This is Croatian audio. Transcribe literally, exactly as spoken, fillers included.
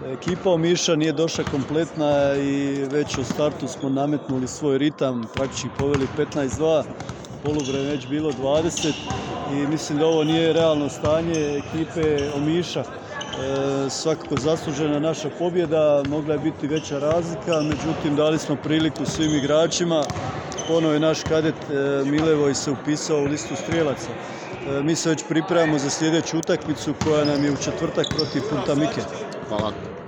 Ekipa Omiša nije došla kompletna i već u startu smo nametnuli svoj ritam, praktički poveli petnaest dva, poluvreme već bilo dvadeset i mislim da ovo nije realno stanje ekipe Omiša. E, svakako zaslužena naša pobjeda, mogla je biti veća razlika, međutim dali smo priliku svim igračima. Ponovo je naš kadet e, Milevoj se upisao u listu strijelaca. E, mi se već pripremamo za sljedeću utakmicu koja nam je u četvrtak protiv Punta Mike. Hvala.